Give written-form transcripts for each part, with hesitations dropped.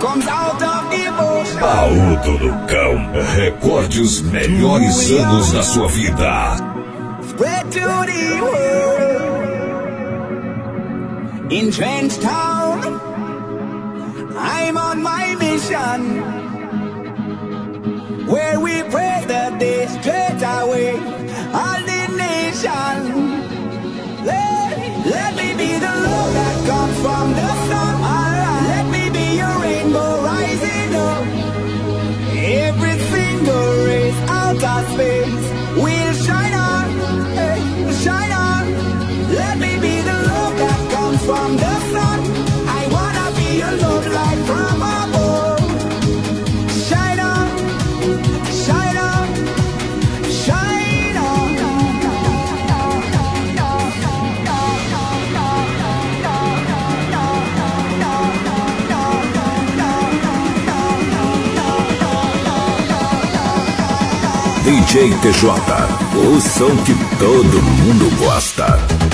Aúdo no Cão. Recorde os melhores anos da sua vida. Spread to the world. In Trenchtown, I'm on my mission, where we pray the day straight away all the nation. Let me be the love that comes from the sun. Let me be your rainbow rising up. Every single race out of space will shine on, shine on. Let me be the love that comes from the sun. I wanna be your love light from above. Shine on, shine on, shine on. DJ TJ, o som que todo mundo gosta.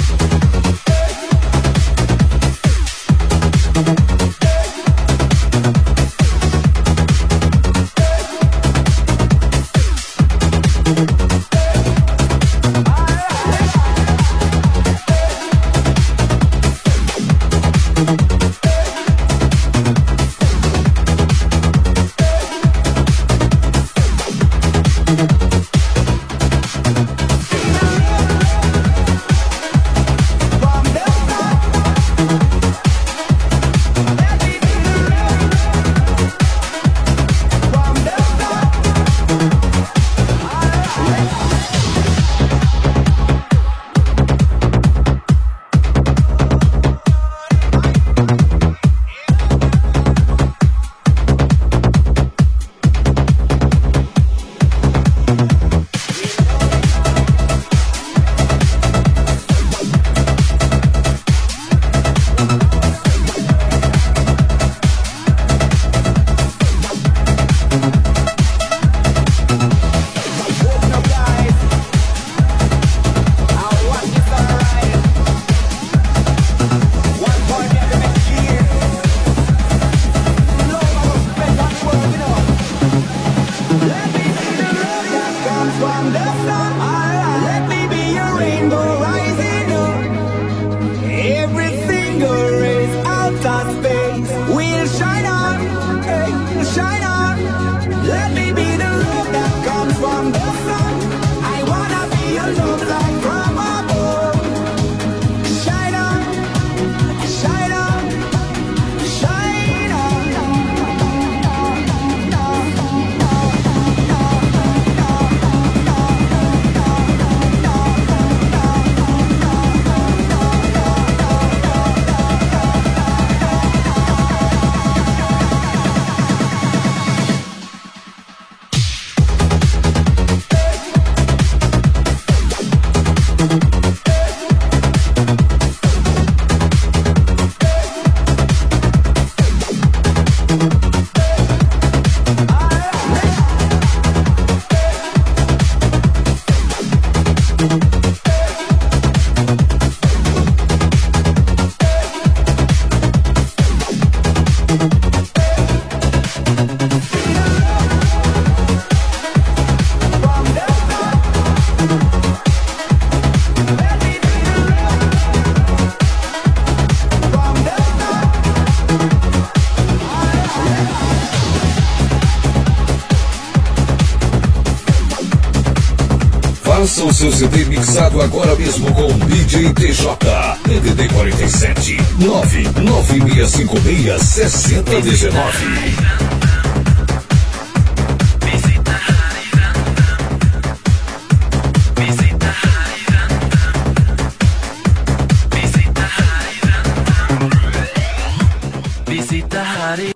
Faça o seu CD mixado agora mesmo com DJ TJ. DDD 47 99656 6019.